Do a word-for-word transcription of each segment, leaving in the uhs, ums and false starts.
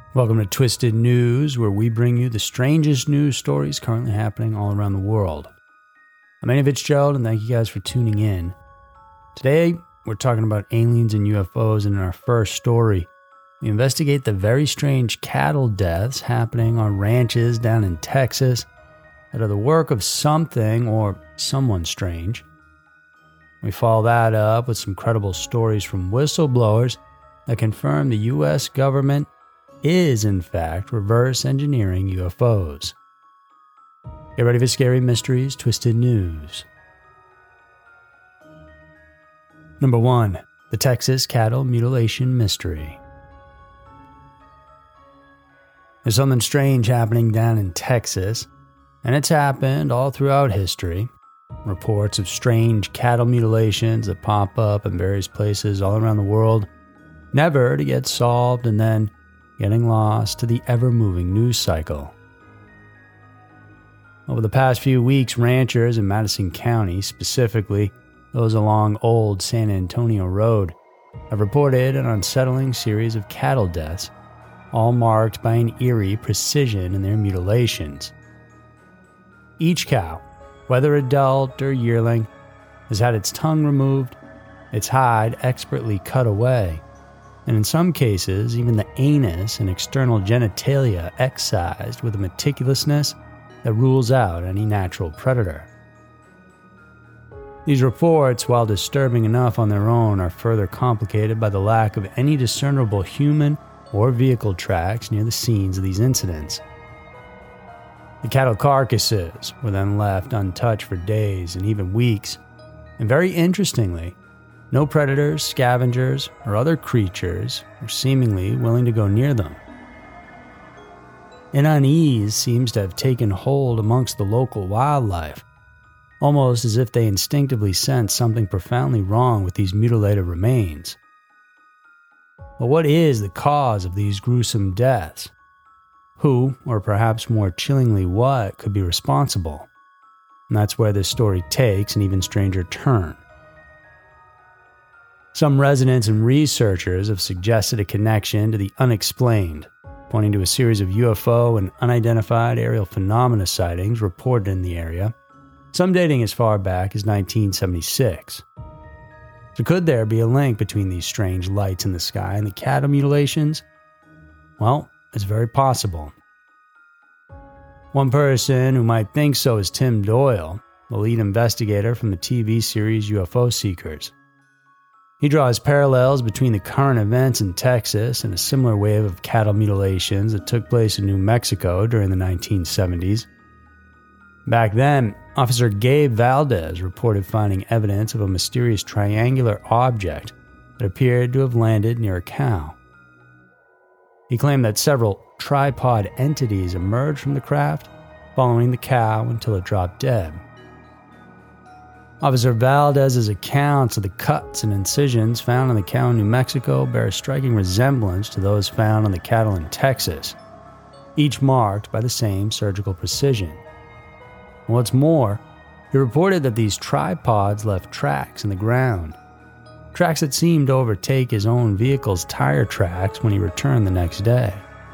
Welcome to Twisted News, where we bring you the strangest news stories currently happening all around the world. I'm Andy Fitzgerald, and thank you guys for tuning in. Today, we're talking about aliens and U F Os, and in our first story, we investigate the very strange cattle deaths happening on ranches down in Texas that are the work of something or someone strange. We follow that up with some credible stories from whistleblowers that confirm the U S government is, in fact, reverse engineering U F Os. Get ready for Scary Mysteries, Twisted News. Number one, the Texas Cattle Mutilation Mystery. There's something strange happening down in Texas, and it's happened all throughout history. Reports of strange cattle mutilations that pop up in various places all around the world, never to get solved and then getting lost to the ever-moving news cycle. Over the past few weeks, ranchers in Madison County, specifically those along Old San Antonio Road, have reported an unsettling series of cattle deaths, all marked by an eerie precision in their mutilations. Each cow, whether adult or yearling, has had its tongue removed, its hide expertly cut away, and in some cases, even the anus and external genitalia excised with a meticulousness that rules out any natural predator. These reports, while disturbing enough on their own, are further complicated by the lack of any discernible human or vehicle tracks near the scenes of these incidents. The cattle carcasses were then left untouched for days and even weeks, and very interestingly, no predators, scavengers, or other creatures were seemingly willing to go near them. An unease seems to have taken hold amongst the local wildlife, almost as if they instinctively sensed something profoundly wrong with these mutilated remains. But what is the cause of these gruesome deaths? Who, or perhaps more chillingly what, could be responsible? And that's where this story takes an even stranger turn. Some residents and researchers have suggested a connection to the unexplained, pointing to a series of U F O and unidentified aerial phenomena sightings reported in the area, some dating as far back as nineteen seventy-six. So could there be a link between these strange lights in the sky and the cattle mutilations? Well, it's very possible. One person who might think so is Tim Doyle, the lead investigator from the T V series U F O Seekers. He draws parallels between the current events in Texas and a similar wave of cattle mutilations that took place in New Mexico during the nineteen seventies. Back then, Officer Gabe Valdez reported finding evidence of a mysterious triangular object that appeared to have landed near a cow. He claimed that several tripod entities emerged from the craft, following the cow until it dropped dead. Officer Valdez's accounts of the cuts and incisions found on the cow in New Mexico bear a striking resemblance to those found on the cattle in Texas, each marked by the same surgical precision. And what's more, he reported that these tripods left tracks in the ground, tracks that seemed to overtake his own vehicle's tire tracks when he returned the next day.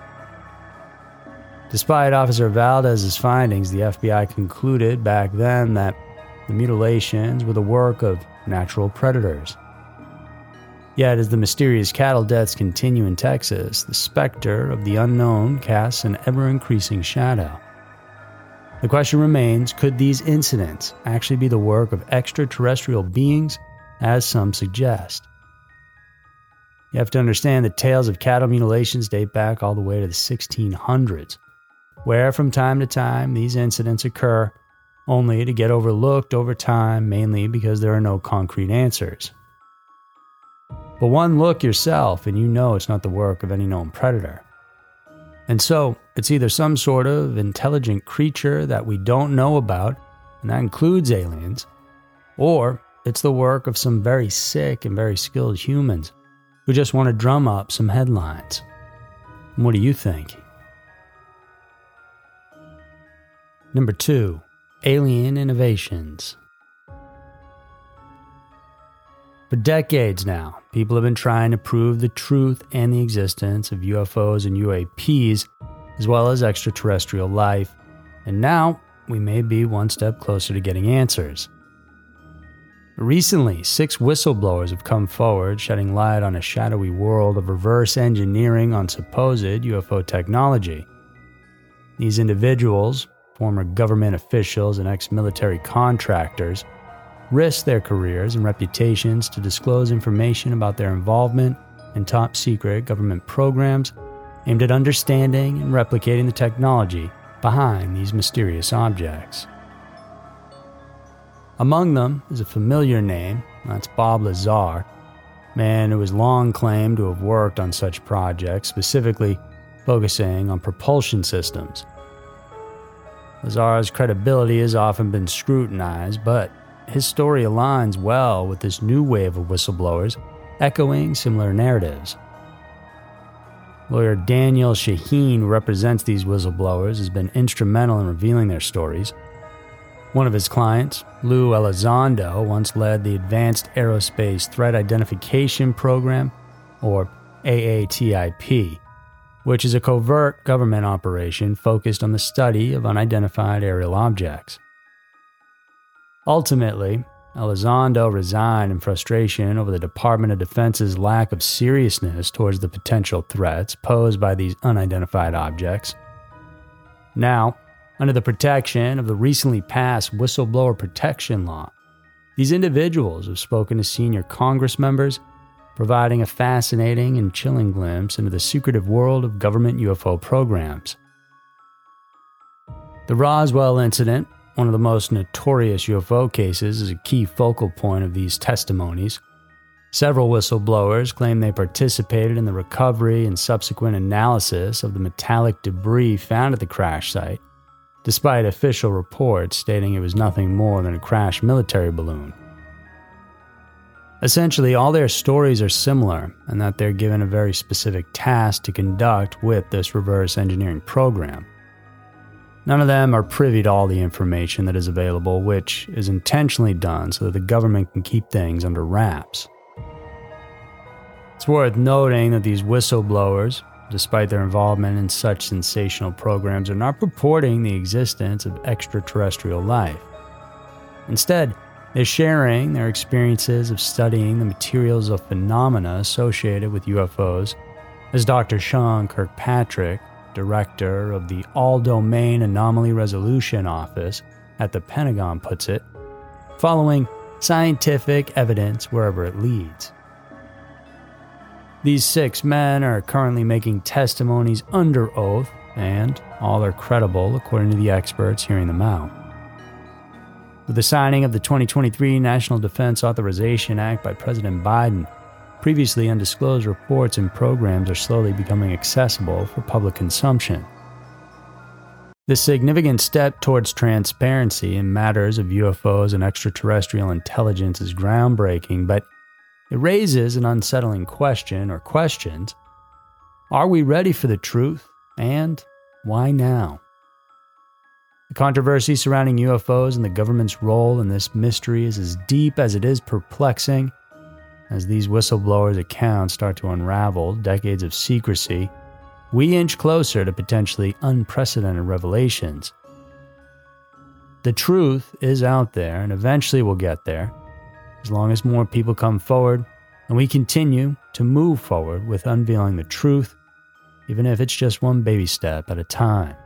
Despite Officer Valdez's findings, the F B I concluded back then that the mutilations were the work of natural predators. Yet, as the mysterious cattle deaths continue in Texas, the specter of the unknown casts an ever-increasing shadow. The question remains, could these incidents actually be the work of extraterrestrial beings, as some suggest? You have to understand that tales of cattle mutilations date back all the way to the sixteen hundreds, where from time to time these incidents occur, only to get overlooked over time, mainly because there are no concrete answers. But one look yourself and you know it's not the work of any known predator. And so, it's either some sort of intelligent creature that we don't know about, and that includes aliens, or it's the work of some very sick and very skilled humans who just want to drum up some headlines. What do you think? Number two, alien innovations. For decades now, people have been trying to prove the truth and the existence of U F Os and U A Ps, as well as extraterrestrial life, and now we may be one step closer to getting answers. Recently, six whistleblowers have come forward, shedding light on a shadowy world of reverse engineering on supposed U F O technology. These individuals, former government officials and ex-military contractors, risked their careers and reputations to disclose information about their involvement in top-secret government programs aimed at understanding and replicating the technology behind these mysterious objects. Among them is a familiar name, that's Bob Lazar, man who has long claimed to have worked on such projects, specifically focusing on propulsion systems. Lazar's credibility has often been scrutinized, but his story aligns well with this new wave of whistleblowers, echoing similar narratives. Lawyer Daniel Shaheen, who represents these whistleblowers, has been instrumental in revealing their stories. One of his clients, Lou Elizondo, once led the Advanced Aerospace Threat Identification Program, or A A T I P, which is a covert government operation focused on the study of unidentified aerial objects. Ultimately, Elizondo resigned in frustration over the Department of Defense's lack of seriousness towards the potential threats posed by these unidentified objects. Now, under the protection of the recently passed Whistleblower Protection Law, these individuals have spoken to senior Congress members, providing a fascinating and chilling glimpse into the secretive world of government U F O programs. The Roswell incident, one of the most notorious U F O cases, is a key focal point of these testimonies. Several whistleblowers claim they participated in the recovery and subsequent analysis of the metallic debris found at the crash site, despite official reports stating it was nothing more than a crashed military balloon. Essentially, all their stories are similar, and that they're given a very specific task to conduct with this reverse engineering program. None of them are privy to all the information that is available, which is intentionally done so that the government can keep things under wraps. It's worth noting that these whistleblowers, despite their involvement in such sensational programs, are not purporting the existence of extraterrestrial life. Instead, they're sharing their experiences of studying the materials of phenomena associated with U F Os, as Doctor Sean Kirkpatrick, director of the All-Domain Anomaly Resolution Office at the Pentagon, puts it, following scientific evidence wherever it leads. These six men are currently making testimonies under oath, and all are credible according to the experts hearing them out. With the signing of the twenty twenty-three National Defense Authorization Act by President Biden, previously undisclosed reports and programs are slowly becoming accessible for public consumption. This significant step towards transparency in matters of U F Os and extraterrestrial intelligence is groundbreaking, but it raises an unsettling question or questions. Are we ready for the truth? And why now? The controversy surrounding U F Os and the government's role in this mystery is as deep as it is perplexing. As these whistleblowers' accounts start to unravel decades of secrecy, we inch closer to potentially unprecedented revelations. The truth is out there, and eventually we'll get there, as long as more people come forward and we continue to move forward with unveiling the truth, even if it's just one baby step at a time.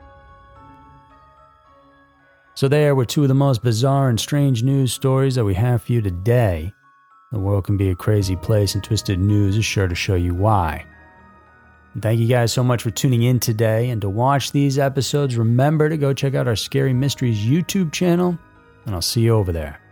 So there were two of the most bizarre and strange news stories that we have for you today. The world can be a crazy place, and Twisted News is sure to show you why. And thank you guys so much for tuning in today, and to watch these episodes, remember to go check out our Scary Mysteries YouTube channel, and I'll see you over there.